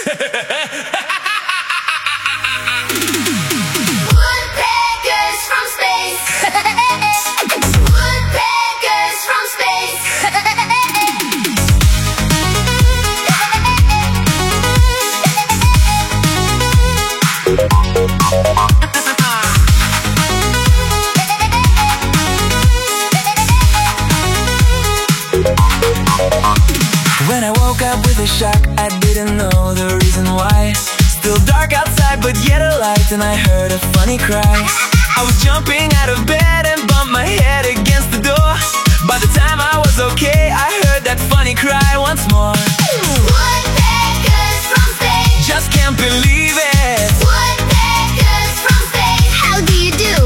Woodpeckers from space. Woodpeckers from space. When I woke up with a shock, I didn't know the reason why. Still dark outside, but yet a light, and I heard a funny cry. I was jumping out of bed and bumped my head against the door. By the time I was okay, I heard that funny cry once more. Woodpeckers from space. Just can't believe it. Woodpeckers from space. How do you do?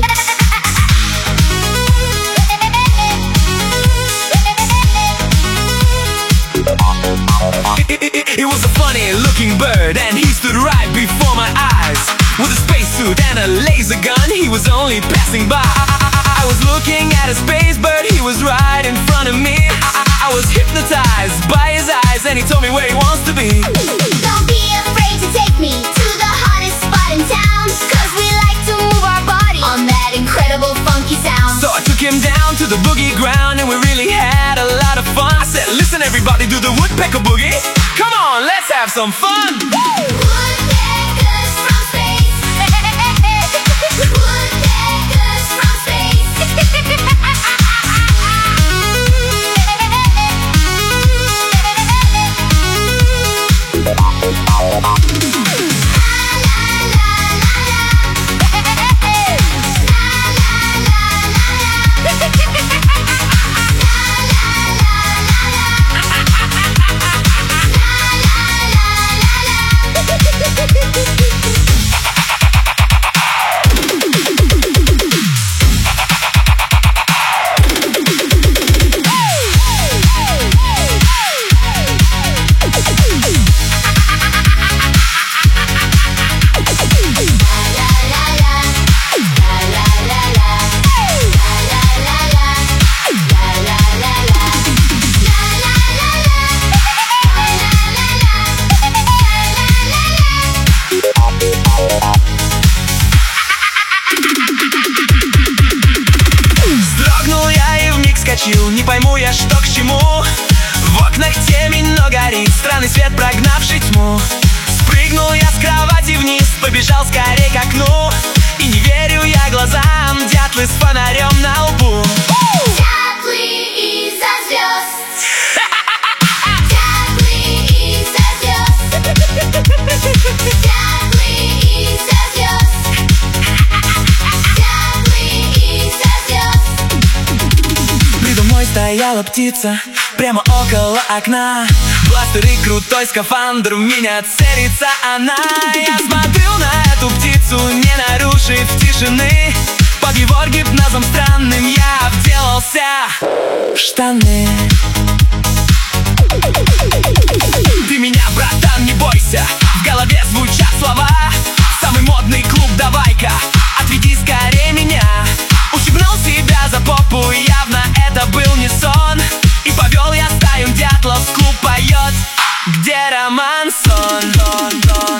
It was a funny looking bird, and he stood right before my eyes. With a spacesuit and a laser gun, he was only passing by. I was looking at a space bird, he was right in front of me. I was hypnotized by his eyes, and he told me where he wants to be. Don't be afraid to take me to the hottest spot in town, 'cause we like to move our body on that incredible funky sound. So I took him down to the boogie ground, and we really had a lot of fun. I said, listen everybody, do the woodpecker boogie. Come on, let's have some fun. Woodpeckers from space. Woodpeckers from space. Не пойму я, что к чему. В окнах темень, но горит странный свет, прогнавший тьму. Спрыгнул я с кровати вниз, побежал скорей к окну. И не верю я глазам, дятлы с фонарем на лбу. Дятлы из-за звезд. Дятлы из-за звезд. Дятлы из-за звезд. Дятлы из-за звезд. Передо мной стояла птица, прямо около окна. Бластер и крутой скафандр, в меня целится она. Я смотрю на эту птицу, не нарушив тишины. Под его гипнозом странным я вделался в штаны. Ты меня, братан, не бойся, в голове звучат слова. Самый модный клуб, давай-ка, отведи скорее меня. Ущипнул себя за попу, явно это был не сон. И повел я стаю дятлов, клуб поет, где романсон.